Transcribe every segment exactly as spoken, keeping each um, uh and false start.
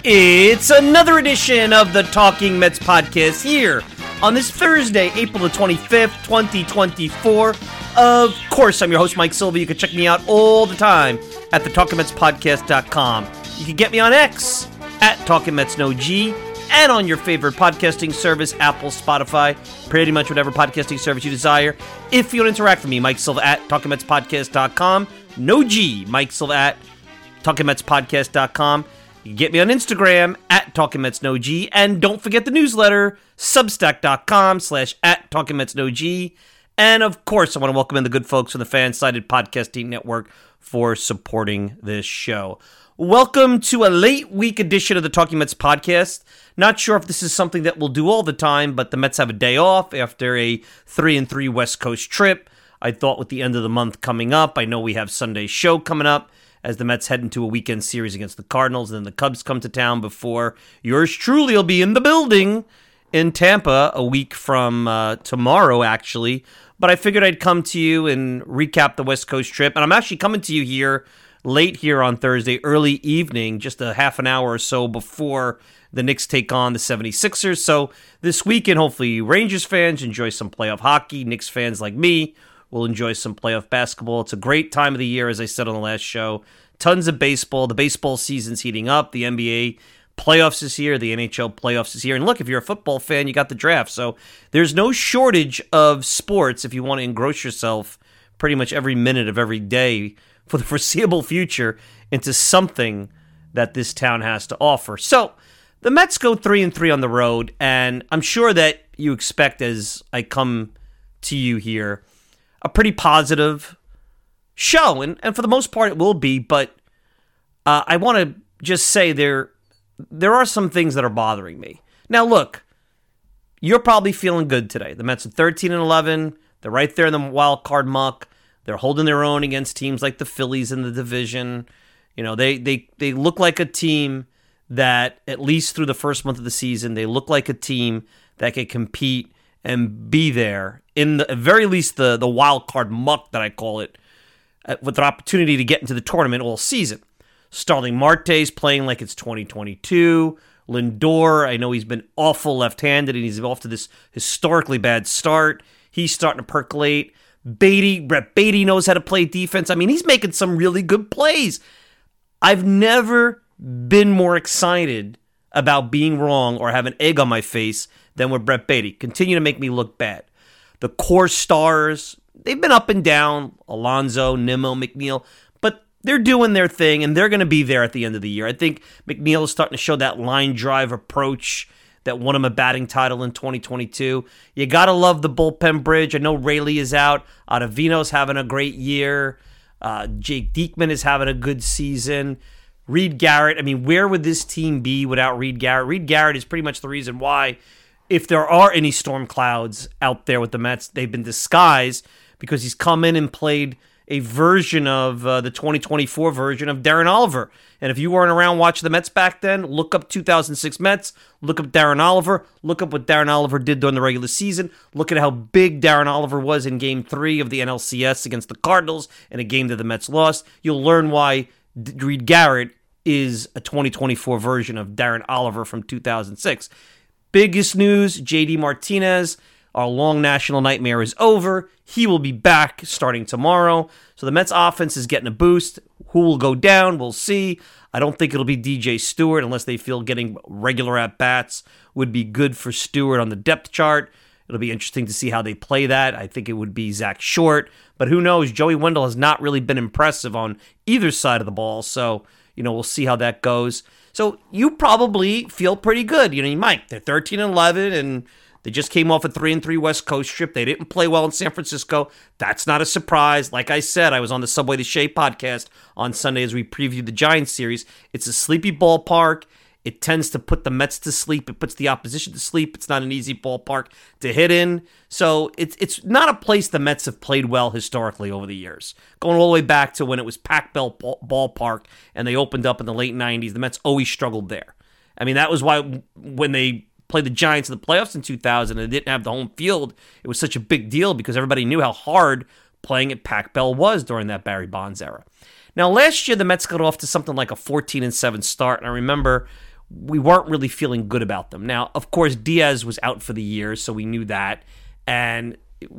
It's another edition of the Talking Mets podcast here on this Thursday, April the twenty-fifth, twenty twenty-four. Of course, I'm your host, Mike Silva. You can check me out all the time at the talking mets podcast dot com. You can get me on X at Talking Mets No G and on your favorite podcasting service, Apple, Spotify, pretty much whatever podcasting service you desire. If you want to interact with me, Mike Silva at talking mets podcast dot com. No G, Mike Silva at talking mets podcast dot com. You can get me on Instagram at Talking Mets No G, and don't forget the newsletter, substack dot com slash at Talking Mets No G. And of course, I want to welcome in the good folks from the Fan-Sided Podcasting Network for supporting this show. Welcome to a late week edition of the Talking Mets podcast. Not sure if this is something that we'll do all the time, but the Mets have a day off after a three and three West Coast trip. I thought with the end of the month coming up, I know we have Sunday's show coming up as the Mets head into a weekend series against the Cardinals, and then the Cubs come to town before yours truly will be in the building in Tampa a week from uh, tomorrow, actually. But I figured I'd come to you and recap the West Coast trip, and I'm actually coming to you here late here on Thursday, early evening, just a half an hour or so before the Knicks take on the seventy-sixers. So this weekend, hopefully Rangers fans enjoy some playoff hockey. Knicks fans like me will enjoy some playoff basketball. It's a great time of the year, as I said on the last show. Tons of baseball. The baseball season's heating up. The N B A playoffs is here. The N H L playoffs is here. And look, if you're a football fan, you got the draft. So there's no shortage of sports if you want to engross yourself pretty much every minute of every day for the foreseeable future into something that this town has to offer. So the Mets go three and three on the road, and I'm sure that you expect, as I come to you here, a pretty positive show, and, and for the most part it will be, but uh, I want to just say there there are some things that are bothering me. Now look, you're probably feeling good today. The Mets are thirteen and eleven, they're right there in the wild card muck, they're holding their own against teams like the Phillies in the division. You know, they they they look like a team that, at least through the first month of the season, they look like a team that can compete and be there in the at very least the the wild card muck that I call it, uh, with an opportunity to get into the tournament all season. Starling Marte's playing like it's twenty twenty-two. Lindor, I know he's been awful left-handed and he's off to this historically bad start. He's starting to percolate. Beatty, Brett Beatty knows how to play defense. I mean, he's making some really good plays. I've never been more excited about being wrong or have an egg on my face than with Brett Beatty. Continue to make me look bad. The core stars, they've been up and down. Alonso, Nimmo, McNeil, but they're doing their thing, and they're going to be there at the end of the year. I think McNeil is starting to show that line drive approach that won him a batting title in twenty twenty-two. You got to love the bullpen bridge. I know Rayleigh is out. Ottavino's having a great year. Uh, Jake Diekman is having a good season. Reed Garrett, I mean, where would this team be without Reed Garrett? Reed Garrett is pretty much the reason why, if there are any storm clouds out there with the Mets, they've been disguised because he's come in and played a version of uh, the twenty twenty-four version of Darren Oliver. And if you weren't around watching the Mets back then, look up two thousand six Mets, look up Darren Oliver, look up what Darren Oliver did during the regular season, look at how big Darren Oliver was in Game three of the N L C S against the Cardinals in a game that the Mets lost. You'll learn why Reed Garrett is a twenty twenty-four version of Darren Oliver from two thousand six. Biggest news, J D Martinez, our long national nightmare is over. He will be back starting tomorrow. So the Mets offense is getting a boost. Who will go down? We'll see. I don't think it'll be D J Stewart unless they feel getting regular at-bats would be good for Stewart on the depth chart. It'll be interesting to see how they play that. I think it would be Zach Short. But who knows? Joey Wendell has not really been impressive on either side of the ball. So, you know, we'll see how that goes. So you probably feel pretty good. You know, Mike, they're thirteen and eleven, and they just came off a three and three West Coast trip. They didn't play well in San Francisco. That's not a surprise. Like I said, I was on the Subway to Shea podcast on Sunday as we previewed the Giants series. It's a sleepy ballpark. It tends to put the Mets to sleep. It puts the opposition to sleep. It's not an easy ballpark to hit in. So it's it's not a place the Mets have played well historically over the years. Going all the way back to when it was Pac Bell Ballpark and they opened up in the late nineties, the Mets always struggled there. I mean, that was why when they played the Giants in the playoffs in two thousand and didn't have the home field, it was such a big deal because everybody knew how hard playing at Pac Bell was during that Barry Bonds era. Now, last year, the Mets got off to something like a fourteen and seven start, and I remember we weren't really feeling good about them. Now, of course, Diaz was out for the year, so we knew that. And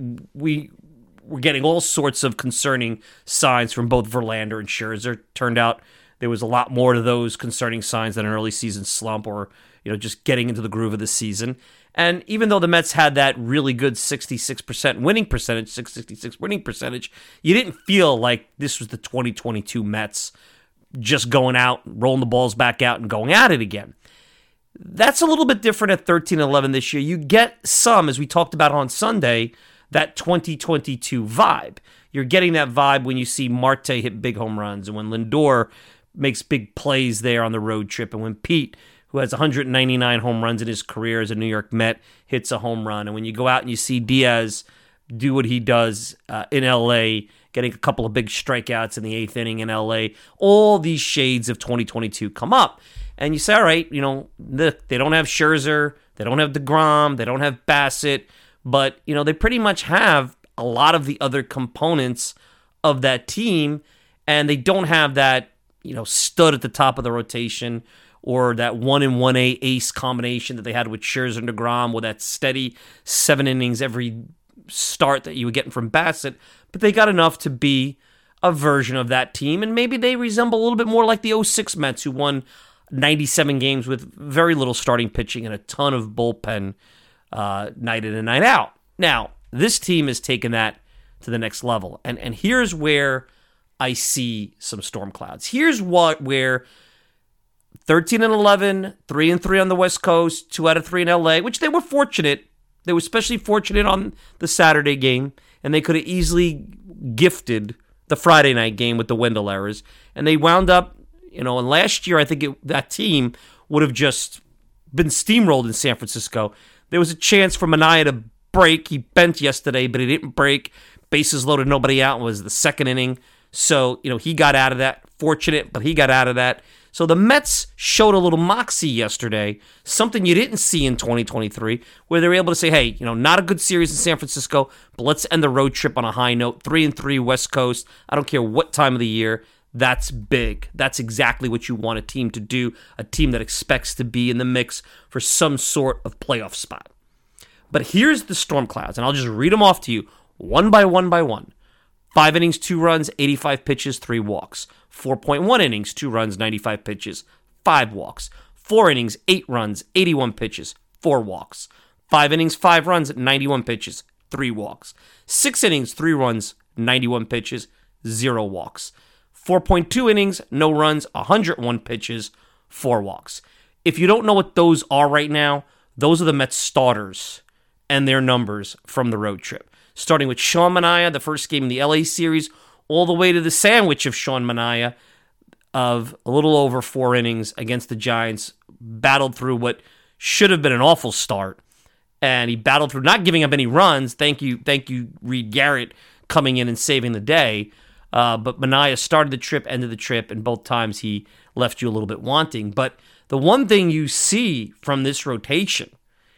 we were getting all sorts of concerning signs from both Verlander and Scherzer. Turned out there was a lot more to those concerning signs than an early season slump or, you know, just getting into the groove of the season. And even though the Mets had that really good sixty-six percent winning percentage, six sixty-six winning percentage, you didn't feel like this was the twenty twenty-two Mets just going out, rolling the balls back out, and going at it again. That's a little bit different at thirteen eleven this year. You get some, as we talked about on Sunday, that twenty twenty-two vibe. You're getting that vibe when you see Marte hit big home runs and when Lindor makes big plays there on the road trip and when Pete, who has one hundred ninety-nine home runs in his career as a New York Met, hits a home run. And when you go out and you see Diaz do what he does uh, in L A, getting a couple of big strikeouts in the eighth inning in L A, all these shades of twenty twenty-two come up. And you say, all right, you know, they don't have Scherzer, they don't have DeGrom, they don't have Bassett, but, you know, they pretty much have a lot of the other components of that team, and they don't have that, you know, stud at the top of the rotation or that one and one A ace combination that they had with Scherzer and DeGrom with that steady seven innings every start that you were getting from Bassett, but they got enough to be a version of that team, and maybe they resemble a little bit more like the oh six Mets, who won ninety-seven games with very little starting pitching and a ton of bullpen uh, night in and night out. Now, this team has taken that to the next level, and and here's where I see some storm clouds. Here's what where thirteen and eleven, three and three on the West Coast, two out of three in L A, which they were fortunate. They were especially fortunate on the Saturday game, and they could have easily gifted the Friday night game with the Wendell errors, and they wound up. You know, and last year, I think it, that team would have just been steamrolled in San Francisco. There was a chance for Manaea to break. He bent yesterday, but he didn't break. Bases loaded, nobody out. It was the second inning. So, you know, he got out of that. Fortunate, but he got out of that. So the Mets showed a little moxie yesterday, something you didn't see in twenty twenty-three, where they were able to say, hey, you know, not a good series in San Francisco, but let's end the road trip on a high note. Three and three West Coast. I don't care what time of the year. That's big. That's exactly what you want a team to do, a team that expects to be in the mix for some sort of playoff spot. But here's the storm clouds, and I'll just read them off to you one by one by one. Five innings, two runs, eighty-five pitches, three walks. four point one innings, two runs, ninety-five pitches, five walks. Four innings, eight runs, eighty-one pitches, four walks. Five innings, five runs, ninety-one pitches, three walks. Six innings, three runs, ninety-one pitches, zero walks. four point two innings, no runs, one hundred one pitches, four walks. If you don't know what those are right now, those are the Mets starters and their numbers from the road trip. Starting with Sean Manaea, the first game in the L A series, all the way to the sandwich of Sean Manaea of a little over four innings against the Giants, battled through what should have been an awful start. And he battled through not giving up any runs. Thank you, thank you, Reed Garrett, coming in and saving the day. Uh, but Manaea started the trip, ended the trip, and both times he left you a little bit wanting. But the one thing you see from this rotation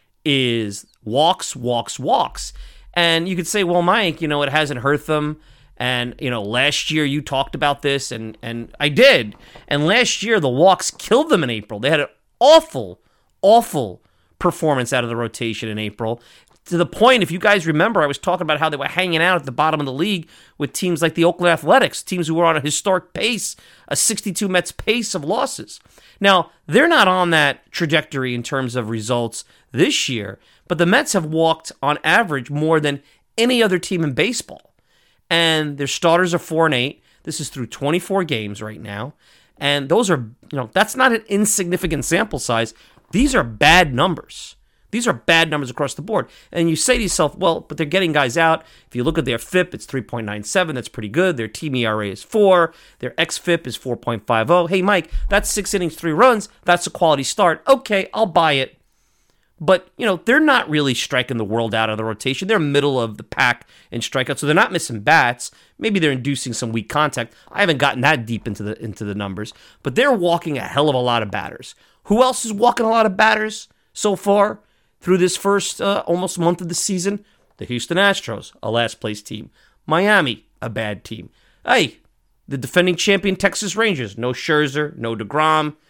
is walks, walks, walks. And you could say, well, Mike, you know, it hasn't hurt them. And, you know, last year you talked about this, and, and I did. And last year the walks killed them in April. They had an awful, awful performance out of the rotation in April. To the point, if you guys remember, I was talking about how they were hanging out at the bottom of the league with teams like the Oakland Athletics, teams who were on a historic pace, a sixty-two Mets pace of losses. Now, they're not on that trajectory in terms of results this year, but the Mets have walked on average more than any other team in baseball. And their starters are four and eight. This is through twenty-four games right now. And those are, you know, that's not an insignificant sample size. These are bad numbers. These are bad numbers across the board. And you say to yourself, well, but they're getting guys out. If you look at their F I P, it's three point nine seven. That's pretty good. Their team E R A is four. Their X F I P is four point five oh. Hey, Mike, that's six innings, three runs. That's a quality start. Okay, I'll buy it. But, you know, they're not really striking the world out of the rotation. They're middle of the pack in strikeouts, so they're not missing bats. Maybe they're inducing some weak contact. I haven't gotten that deep into the into the numbers. But they're walking a hell of a lot of batters. Who else is walking a lot of batters so far through this first uh, almost month of the season? The Houston Astros, a last-place team. Miami, a bad team. Hey, the defending champion Texas Rangers. No Scherzer, no DeGrom,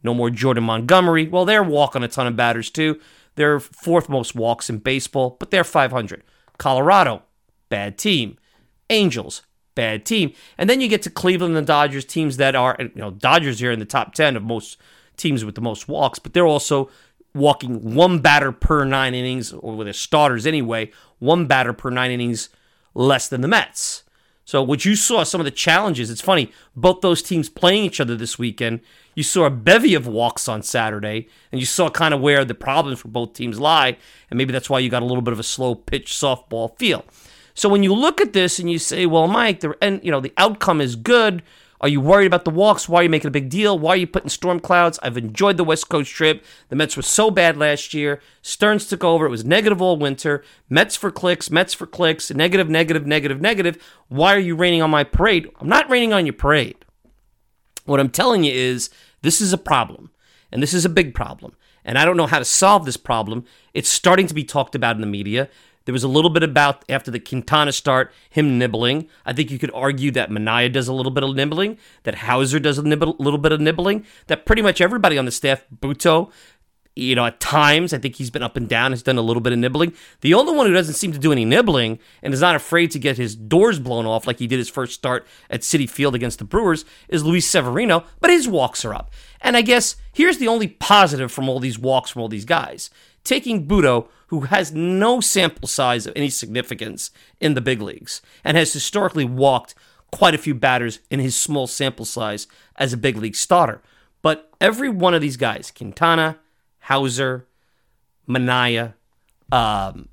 No more Jordan Montgomery. Well, they're walking a ton of batters too. They're fourth most walks in baseball, but they're five hundred. Colorado, bad team. Angels, bad team. And then you get to Cleveland and the Dodgers, teams that are, you know, Dodgers here in the top ten of most teams with the most walks, but they're also walking one batter per nine innings, or with their starters anyway, one batter per nine innings less than the Mets. So what you saw, some of the challenges, it's funny, both those teams playing each other this weekend, you saw a bevy of walks on Saturday, and you saw kind of where the problems for both teams lie, and maybe that's why you got a little bit of a slow pitch softball feel. So when you look at this and you say, well, Mike, the, and, you know, the outcome is good. Are you worried about the walks? Why are you making a big deal? Why are you putting storm clouds? I've enjoyed the West Coast trip. The Mets were so bad last year. Stearns took over. It was negative all winter. Mets for clicks, Mets for clicks, negative, negative, negative, negative. Why are you raining on my parade? I'm not raining on your parade. What I'm telling you is this is a problem, and this is a big problem, and I don't know how to solve this problem. It's starting to be talked about in the media. There was a little bit about, after the Quintana start, him nibbling. I think you could argue that Manaea does a little bit of nibbling, that Hauser does a nibble, little bit of nibbling, that pretty much everybody on the staff, Butto, you know, at times, I think he's been up and down, has done a little bit of nibbling. The only one who doesn't seem to do any nibbling and is not afraid to get his doors blown off like he did his first start at Citi Field against the Brewers is Luis Severino, but his walks are up. And I guess here's the only positive from all these walks from all these guys. Taking Butto, who has no sample size of any significance in the big leagues and has historically walked quite a few batters in his small sample size as a big league starter. But every one of these guys, Quintana, Hauser, Manaea, um,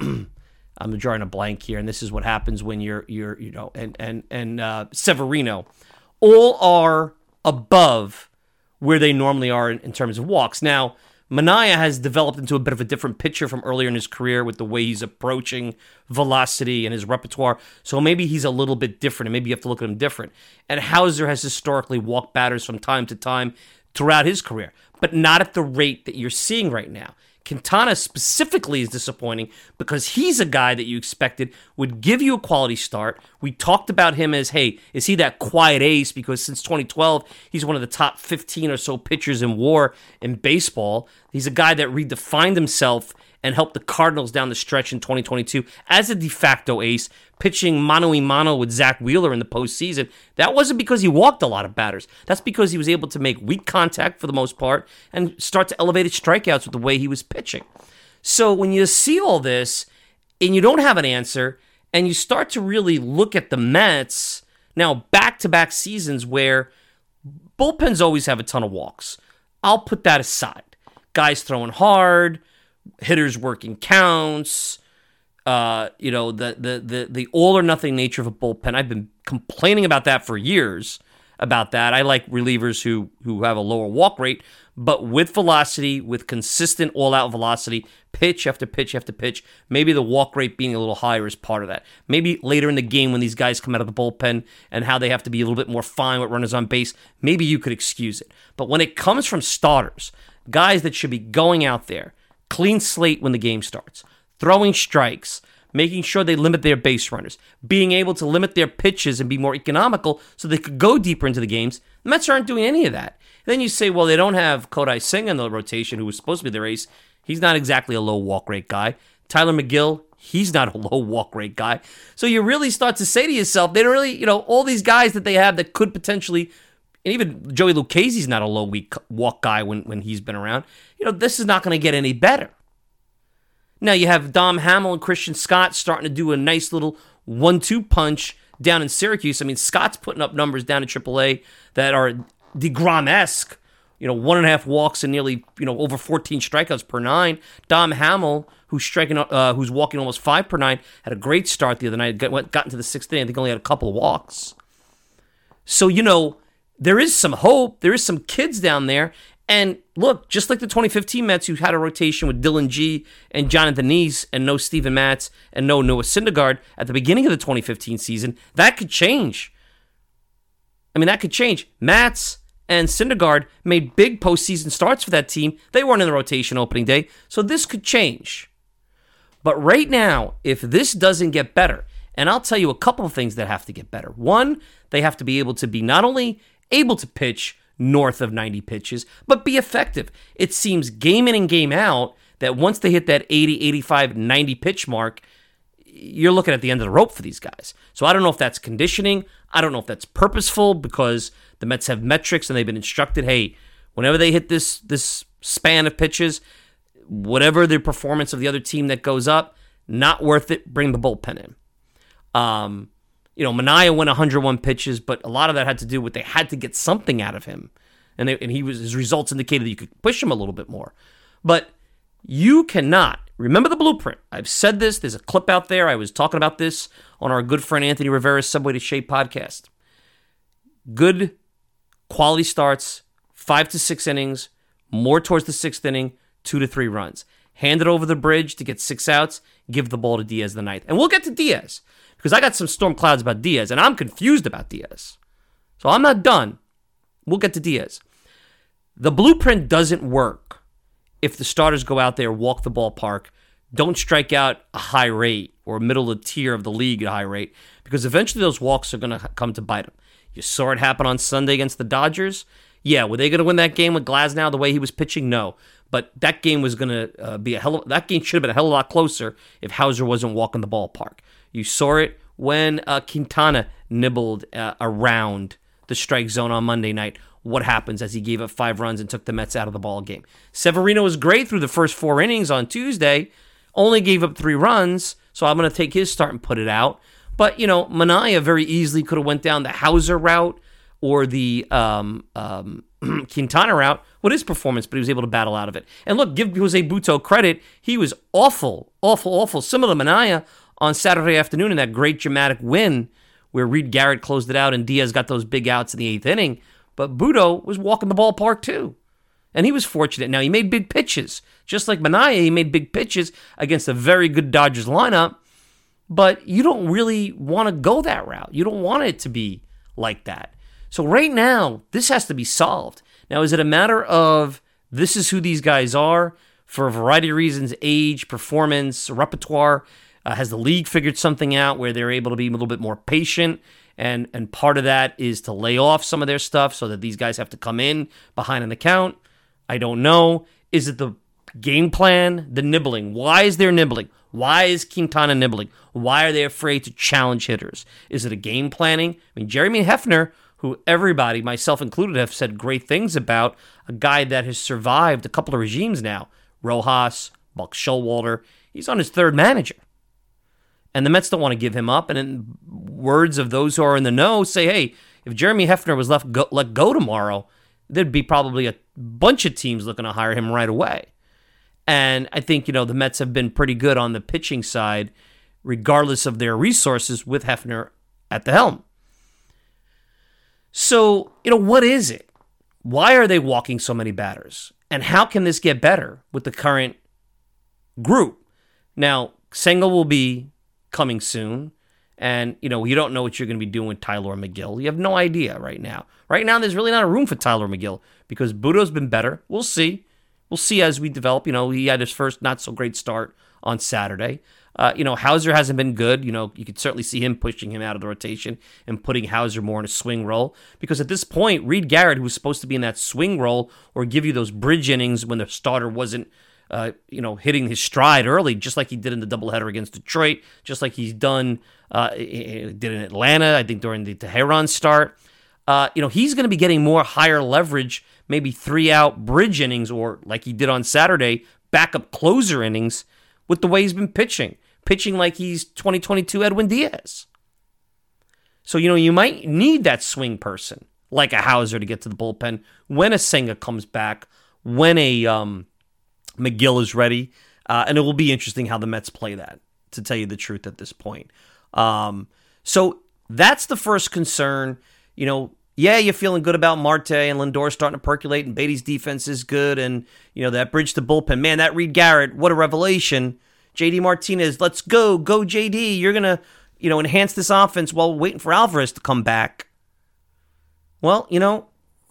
I'm drawing a blank here, and this is what happens when you're, you're you know, and and and uh, Severino, all are above where they normally are in, in terms of walks. Now, Manaea has developed into a bit of a different pitcher from earlier in his career with the way he's approaching velocity and his repertoire. So maybe he's a little bit different, and maybe you have to look at him different. And Hauser has historically walked batters from time to time throughout his career, but not at the rate that you're seeing right now. Quintana specifically is disappointing because he's a guy that you expected would give you a quality start. We talked about him as, hey, is he that quiet ace? Because since twenty twelve, he's one of the top fifteen or so pitchers in WAR in baseball. He's a guy that redefined himself and helped the Cardinals down the stretch in twenty twenty-two as a de facto ace, pitching mano-a-mano with Zach Wheeler in the postseason. That wasn't because he walked a lot of batters. That's because he was able to make weak contact for the most part and start to elevate his strikeouts with the way he was pitching. So when you see all this and you don't have an answer and you start to really look at the Mets, now back-to-back seasons where bullpens always have a ton of walks. I'll put that aside. Guys throwing hard, hitters working counts, uh, you know, the, the the the all or nothing nature of a bullpen. I've been complaining about that for years, about that. I like relievers who who have a lower walk rate, but with velocity, with consistent all-out velocity, pitch after pitch after pitch, maybe the walk rate being a little higher is part of that. Maybe later in the game when these guys come out of the bullpen and how they have to be a little bit more fine with runners on base, maybe you could excuse it. But when it comes from starters, guys that should be going out there, clean slate when the game starts, throwing strikes, making sure they limit their base runners, being able to limit their pitches and be more economical so they could go deeper into the games. The Mets aren't doing any of that. Then you say, well, they don't have Kodai Singh in the rotation, who was supposed to be their ace. He's not exactly a low walk rate guy. Tyler McGill, he's not a low walk rate guy. So you really start to say to yourself, they don't really, you know, all these guys that they have that could potentially, and even Joey Lucchese's not a low walk guy when, when he's been around. You know, this is not going to get any better. Now you have Dom Hamill and Christian Scott starting to do a nice little one two punch down in Syracuse. I mean, Scott's putting up numbers down in triple A that are DeGrom-esque. You know, one and a half walks and nearly, you know, over fourteen strikeouts per nine. Dom Hamill, who's striking, uh, who's walking almost five per nine, had a great start the other night. Got, went, got into the sixth inning. I think only had a couple of walks. So, you know, there is some hope. There is some kids down there. And look, just like the twenty fifteen Mets, who had a rotation with Dylan G and Jonathan Neese and no Steven Matz and no Noah Syndergaard at the beginning of the twenty fifteen season, that could change. I mean, that could change. Matz and Syndergaard made big postseason starts for that team. They weren't in the rotation opening day, so this could change. But right now, if this doesn't get better, and I'll tell you a couple of things that have to get better. One, they have to be able to be not only able to pitch north of ninety pitches, but be effective. It seems game in and game out that once they hit that eighty, eighty-five, ninety pitch mark, you're looking at the end of the rope for these guys. So I don't know if that's conditioning. I don't know if that's purposeful because the Mets have metrics and they've been instructed, hey, whenever they hit this this span of pitches, whatever the performance of the other team that goes up, not worth it, bring the bullpen in. Um, you know, Manaea went one hundred one pitches, but a lot of that had to do with they had to get something out of him. And, they, and he was his results indicated that you could push him a little bit more. But you cannot, remember the blueprint. I've said this, there's a clip out there. I was talking about this on our good friend Anthony Rivera's Subway to Shea podcast. Good quality starts, five to six innings, more towards the sixth inning, two to three runs. Hand it over the bridge to get six outs, give the ball to Diaz the ninth. And we'll get to Diaz, because I got some storm clouds about Diaz, and I'm confused about Diaz. So I'm not done. We'll get to Diaz. The blueprint doesn't work if the starters go out there, walk the ballpark, don't strike out a high rate or middle of the tier of the league at a high rate, because eventually those walks are going to come to bite them. You saw it happen on Sunday against the Dodgers. Yeah, were they going to win that game with Glasnow the way he was pitching? No. But that game was going to uh, be a hell of, that game should have been a hell of a lot closer if Hauser wasn't walking the ballpark. You saw it when uh, Quintana nibbled uh, around the strike zone on Monday night. What happens as he gave up five runs and took the Mets out of the ball game? Severino was great through the first four innings on Tuesday, only gave up three runs, so I'm going to take his start and put it out. But, you know, Manaea very easily could have went down the Hauser route or the um, um, Quintana route with his performance, but he was able to battle out of it. And look, give Jose Butto credit. He was awful, awful, awful. Similar to Manaea on Saturday afternoon in that great dramatic win where Reed Garrett closed it out and Diaz got those big outs in the eighth inning. But Butto was walking the ballpark too. And he was fortunate. Now, he made big pitches. Just like Manaea, he made big pitches against a very good Dodgers lineup. But you don't really want to go that route. You don't want it to be like that. So right now, this has to be solved. Now, is it a matter of this is who these guys are for a variety of reasons, age, performance, repertoire? Uh, has the league figured something out where they're able to be a little bit more patient? And and part of that is to lay off some of their stuff so that these guys have to come in behind an account. I don't know. Is it the game plan? The nibbling? Why is there nibbling? Why is Quintana nibbling? Why are they afraid to challenge hitters? Is it a game planning? I mean, Jeremy Hefner, who everybody, myself included, have said great things about, a guy that has survived a couple of regimes now. Rojas, Buck Showalter. He's on his third manager. And the Mets don't want to give him up. And in words of those who are in the know, say, hey, if Jeremy Hefner was left go, let go tomorrow, there'd be probably a bunch of teams looking to hire him right away. And I think, you know, the Mets have been pretty good on the pitching side, regardless of their resources, with Hefner at the helm. So, you know, what is it? Why are they walking so many batters? And how can this get better with the current group? Now, Senga will be coming soon. And, you know, you don't know what you're going to be doing with Tyler McGill. You have no idea right now. Right now, there's really not a room for Tyler McGill because Butto's been better. We'll see. We'll see as we develop. You know, he had his first not-so-great start on Saturday. Uh, you know, Hauser hasn't been good. You know, you could certainly see him pushing him out of the rotation and putting Hauser more in a swing role. Because at this point, Reed Garrett, who was supposed to be in that swing role or give you those bridge innings when the starter wasn't Uh, you know, hitting his stride early, just like he did in the doubleheader against Detroit, just like he's done, uh, did in Atlanta, I think during the Teheran start. Uh, you know, he's going to be getting more higher leverage, maybe three out bridge innings, or like he did on Saturday, backup closer innings with the way he's been pitching, pitching like he's twenty twenty-two Edwin Diaz. So, you know, you might need that swing person like a Hauser to get to the bullpen when a Senga comes back, when a um, McGill is ready, uh, and it will be interesting how the Mets play that, to tell you the truth at this point. Um, so that's the first concern. You know, yeah, you're feeling good about Marte and Lindor starting to percolate, and Beatty's defense is good, and, you know, that bridge to bullpen. Man, that Reed Garrett, what a revelation. J D Martinez, let's go. Go, J D. You're going to, you know, enhance this offense while waiting for Alvarez to come back. Well, you know,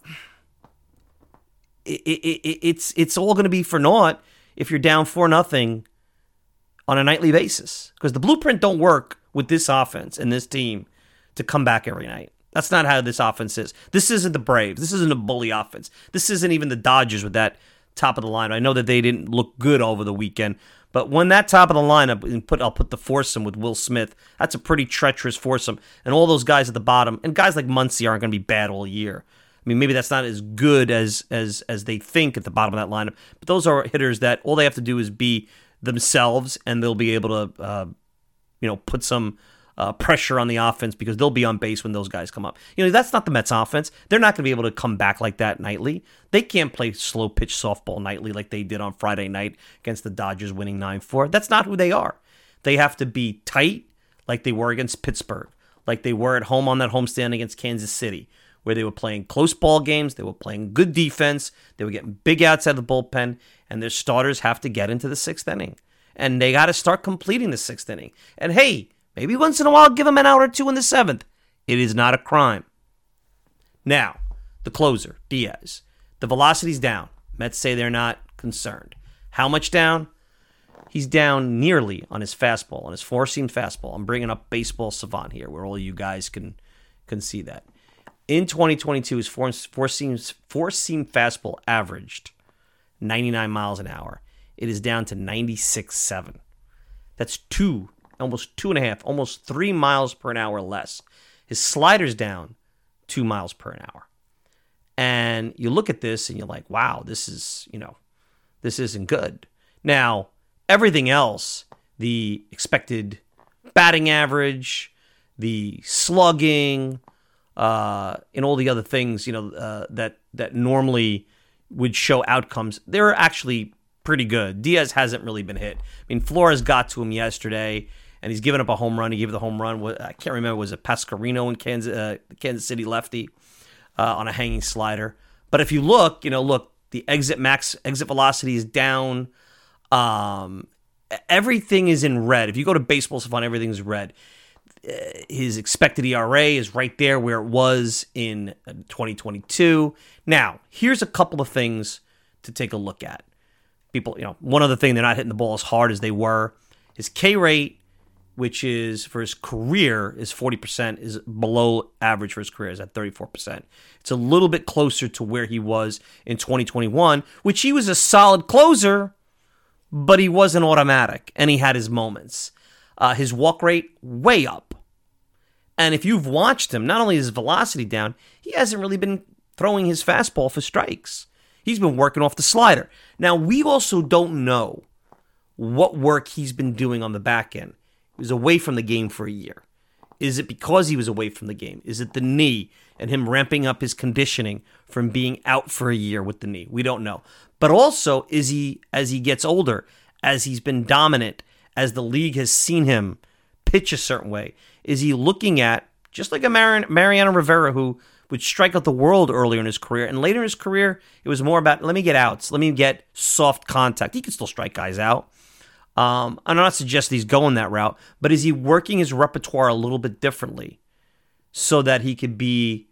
It, it, it, it's it's all going to be for naught if you're down four nothing on a nightly basis, because the blueprint don't work with this offense and this team to come back every night. That's not how this offense is. This isn't the Braves. This isn't a bully offense. This isn't even the Dodgers with that top of the line. I know that they didn't look good over the weekend, but when that top of the lineup, and put I'll put the foursome with Will Smith, that's a pretty treacherous foursome. And all those guys at the bottom, and guys like Muncy aren't going to be bad all year. I mean, maybe that's not as good as as as they think at the bottom of that lineup, but those are hitters that all they have to do is be themselves, and they'll be able to, uh, you know, put some uh, pressure on the offense because they'll be on base when those guys come up. You know, that's not the Mets offense. They're not going to be able to come back like that nightly. They can't play slow pitch softball nightly like they did on Friday night against the Dodgers winning nine four. That's not who they are. They have to be tight like they were against Pittsburgh, like they were at home on that homestand against Kansas City, where they were playing close ball games, they were playing good defense, they were getting big outs out of the bullpen, and their starters have to get into the sixth inning. And they got to start completing the sixth inning. And hey, maybe once in a while give them an out or two in the seventh. It is not a crime. Now, the closer, Diaz. The velocity's down. Mets say they're not concerned. How much down? He's down nearly on his fastball, on his four-seam fastball. I'm bringing up Baseball Savant here, where all you guys can, can see that. In twenty twenty-two, his four, four-seam, four-seam fastball averaged ninety-nine miles an hour. It is down to ninety-six point seven. That's two, almost two and a half, almost three miles per an hour less. His slider's down two miles per an hour. And you look at this and you're like, wow, this is, you know, this isn't good. Now, everything else, the expected batting average, the slugging, uh, and all the other things, you know, uh, that that normally would show outcomes, they're actually pretty good. Diaz hasn't really been hit. I mean, Flores got to him yesterday, and he's given up a home run. He gave the home run. I can't remember, was it Pasquarino in Kansas, uh, Kansas City lefty uh, on a hanging slider? But if you look, you know, look, the exit max, exit velocity is down. Um, everything is in red. If you go to Baseball Savant, everything's red. His expected E R A is right there where it was in twenty twenty-two. Now, here's a couple of things to take a look at. People, you know, one other thing, they're not hitting the ball as hard as they were. His K rate, which is for his career, is forty percent, is below average for his career, is at thirty-four percent. It's a little bit closer to where he was in twenty twenty-one, which he was a solid closer, but he wasn't automatic, and he had his moments. Uh, his walk rate, way up. And if you've watched him, not only is his velocity down, he hasn't really been throwing his fastball for strikes. He's been working off the slider. Now, we also don't know what work he's been doing on the back end. He was away from the game for a year. Is it because he was away from the game? Is it the knee and him ramping up his conditioning from being out for a year with the knee? We don't know. But also, is he, as he gets older, as he's been dominant, as the league has seen him pitch a certain way, is he looking at, just like a Mar- Mariano Rivera, who would strike out the world earlier in his career, and later in his career, it was more about, let me get outs, let me get soft contact. He can still strike guys out. Um, I'm not suggesting he's going that route, but is he working his repertoire a little bit differently so that he could be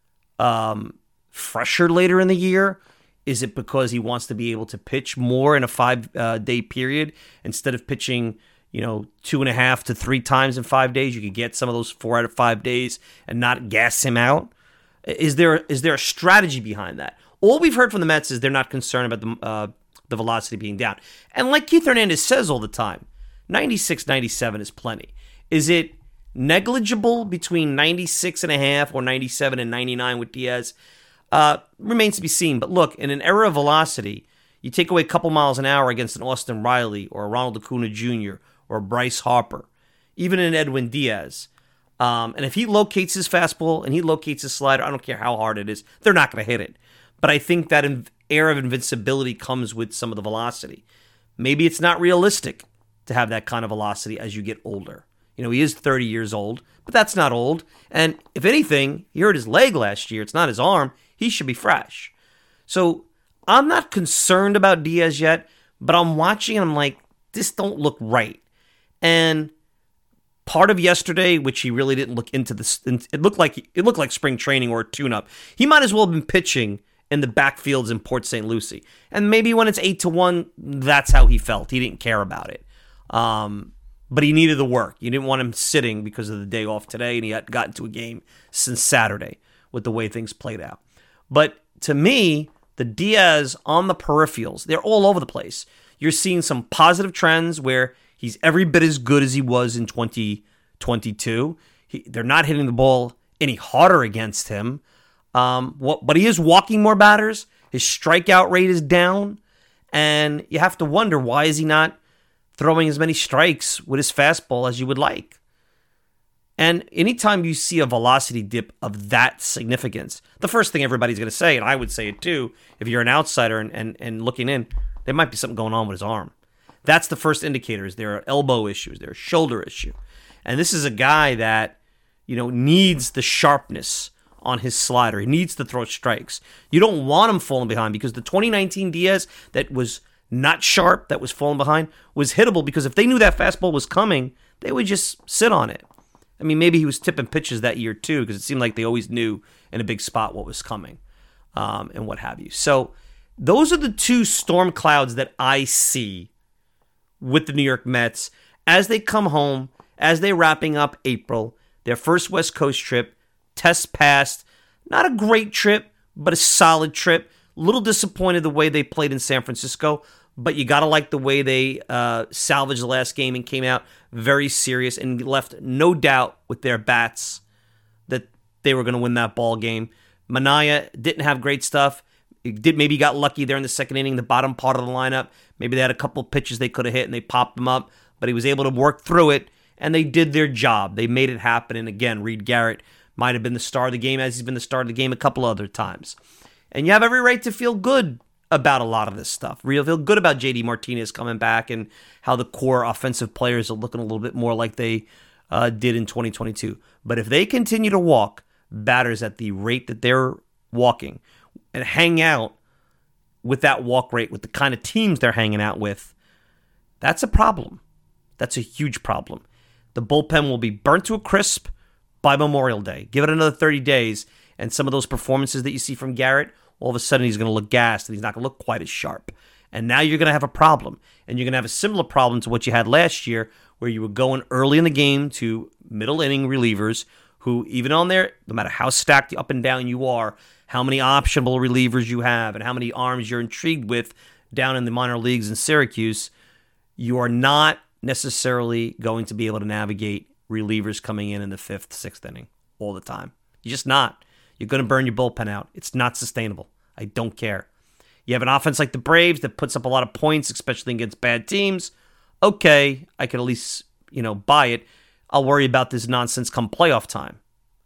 um, fresher later in the year? Is it because he wants to be able to pitch more in a five-day uh, period instead of pitching, you know, two and a half to three times in five days? You could get some of those four out of five days and not gas him out. Is there is there a strategy behind that? All we've heard from the Mets is they're not concerned about the uh, the velocity being down. And like Keith Hernandez says all the time, ninety-six, ninety-seven is plenty. Is it negligible between ninety-six and a half or ninety-seven and ninety-nine with Diaz? Uh, remains to be seen. But look, in an era of velocity, you take away a couple miles an hour against an Austin Riley or a Ronald Acuna Junior or a Bryce Harper, even an Edwin Diaz. Um, and if he locates his fastball and he locates his slider, I don't care how hard it is, they're not going to hit it. But I think that inv- air of invincibility comes with some of the velocity. Maybe it's not realistic to have that kind of velocity as you get older. You know, he is thirty years old, but that's not old. And if anything, he hurt his leg last year. It's not his arm. He should be fresh. So I'm not concerned about Diaz yet, but I'm watching and I'm like, this don't look right. And part of yesterday, which he really didn't look into this, it looked like it looked like spring training or a tune-up. He might as well have been pitching in the backfields in Port Saint Lucie. And maybe when it's eight to one, that's how he felt. He didn't care about it. Um, but he needed the work. You didn't want him sitting because of the day off today, and he hadn't gotten to a game since Saturday with the way things played out. But to me, the Diaz on the peripherals, they're all over the place. You're seeing some positive trends where he's every bit as good as he was in twenty twenty-two. He, they're not hitting the ball any harder against him. Um, what, but he is walking more batters. His strikeout rate is down. And you have to wonder, why is he not throwing as many strikes with his fastball as you would like? And anytime you see a velocity dip of that significance, the first thing everybody's going to say, and I would say it too, if you're an outsider and, and, and looking in, there might be something going on with his arm. That's the first indicator, is there are elbow issues, there are shoulder issue. And this is a guy that, you know, needs the sharpness on his slider. He needs to throw strikes. You don't want him falling behind, because the twenty nineteen Diaz that was not sharp, that was falling behind, was hittable, because if they knew that fastball was coming, they would just sit on it. I mean, maybe he was tipping pitches that year too, because it seemed like they always knew in a big spot what was coming, um, and what have you. So those are the two storm clouds that I see with the New York Mets as they come home, as they're wrapping up April, their first West Coast trip, test passed. Not a great trip, but a solid trip. A little disappointed the way they played in San Francisco, but you got to like the way they uh, salvaged the last game and came out very serious and left no doubt with their bats that they were going to win that ball game. Manaea didn't have great stuff. He did maybe got lucky there in the second inning, the bottom part of the lineup. Maybe they had a couple pitches they could have hit and they popped them up, but he was able to work through it, and they did their job. They made it happen, and again, Reed Garrett might have been the star of the game, as he's been the star of the game a couple other times. And you have every right to feel good about a lot of this stuff. Real feel good about J D Martinez coming back and how the core offensive players are looking a little bit more like they uh, did in twenty twenty-two. But if they continue to walk batters at the rate that they're walking and hang out with that walk rate, with the kind of teams they're hanging out with, that's a problem. That's a huge problem. The bullpen will be burnt to a crisp by Memorial Day. Give it another thirty days, and some of those performances that you see from Garrett, all of a sudden he's going to look gassed and he's not going to look quite as sharp. And now you're going to have a problem. And you're going to have a similar problem to what you had last year, where you were going early in the game to middle inning relievers who, even on there, no matter how stacked up and down you are, how many optionable relievers you have, and how many arms you're intrigued with down in the minor leagues in Syracuse, you are not necessarily going to be able to navigate relievers coming in in the fifth, sixth inning all the time. You're just not. You're going to burn your bullpen out. It's not sustainable. I don't care. You have an offense like the Braves that puts up a lot of points, especially against bad teams. Okay, I can at least, you know, buy it. I'll worry about this nonsense come playoff time.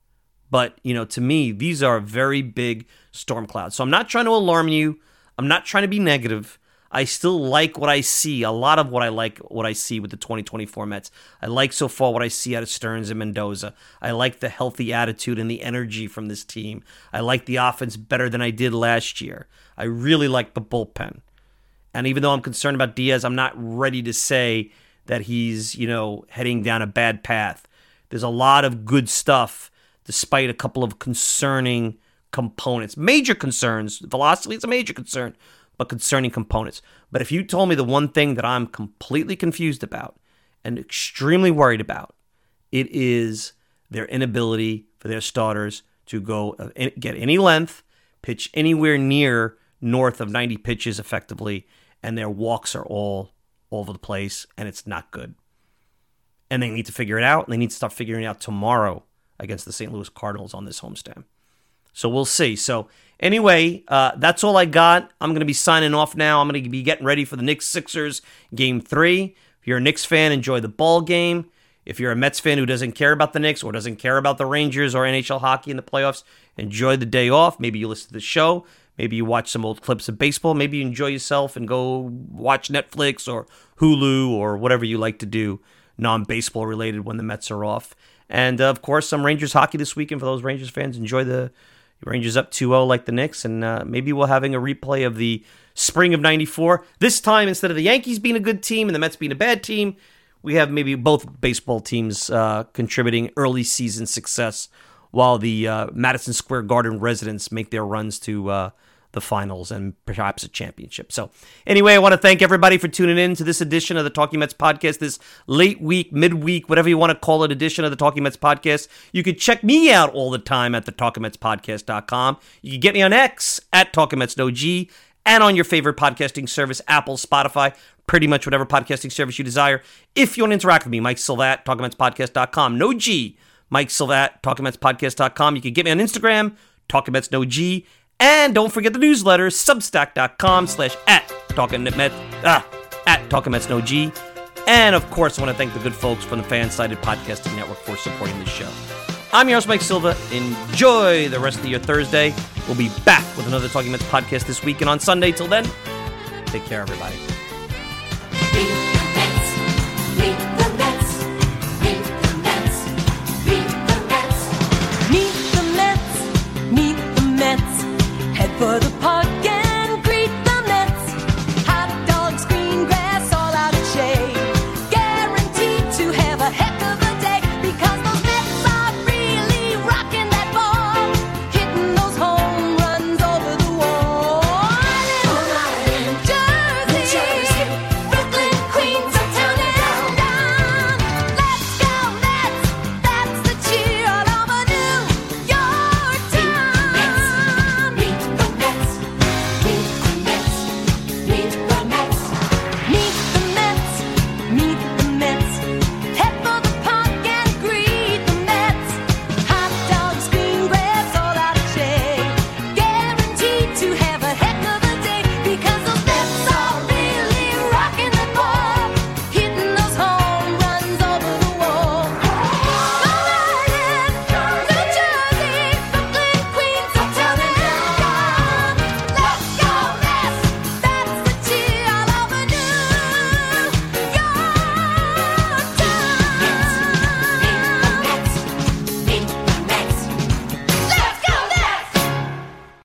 But, you know, to me, these are very big storm clouds. So I'm not trying to alarm you. I'm not trying to be negative. I still like what I see, a lot of what I like, what I see with the twenty twenty-four Mets. I like so far what I see out of Stearns and Mendoza. I like the healthy attitude and the energy from this team. I like the offense better than I did last year. I really like the bullpen. And even though I'm concerned about Diaz, I'm not ready to say that he's, you know, heading down a bad path. There's a lot of good stuff, despite a couple of concerning components. Major concerns. Velocity is a major concern, but concerning components. But if you told me the one thing that I'm completely confused about and extremely worried about, it is their inability for their starters to go uh, get any length, pitch anywhere near north of ninety pitches effectively, and their walks are all over the place, and it's not good. And they need to figure it out, and they need to start figuring it out tomorrow against the Saint Louis Cardinals on this homestand. So we'll see. So anyway, uh, that's all I got. I'm going to be signing off now. I'm going to be getting ready for the Knicks-Sixers Game three. If you're a Knicks fan, enjoy the ball game. If you're a Mets fan who doesn't care about the Knicks or doesn't care about the Rangers or N H L hockey in the playoffs, enjoy the day off. Maybe you listen to the show. Maybe you watch some old clips of baseball. Maybe you enjoy yourself and go watch Netflix or Hulu or whatever you like to do, non-baseball related, when the Mets are off. And, uh, of course, some Rangers hockey this weekend for those Rangers fans. Enjoy the Rangers up two oh like the Knicks. And uh, maybe we're having a replay of the spring of ninety-four. This time, instead of the Yankees being a good team and the Mets being a bad team, we have maybe both baseball teams uh, contributing early season success while the uh, Madison Square Garden residents make their runs to uh, the finals and perhaps a championship. So anyway, I want to thank everybody for tuning in to this edition of the Talking Mets podcast, this late week, midweek, whatever you want to call it, edition of the Talking Mets podcast. You can check me out all the time at the talking mets podcast dot com. You can get me on X at Talking Mets No G and on your favorite podcasting service, Apple, Spotify, pretty much whatever podcasting service you desire. If you want to interact with me, Mike Silva at talking mets podcast dot com. No G, Mike Silva at talking mets podcast dot com. You can get me on Instagram, Talking Mets No G. And don't forget the newsletter, substack dot com slash at Talking Mets, ah, at Talking Mets No G. And of course, I want to thank the good folks from the Fan-Sided Podcasting Network for supporting this show. I'm your host, Mike Silva. Enjoy the rest of your Thursday. We'll be back with another Talking Mets podcast this week and on Sunday. Till then, take care, everybody.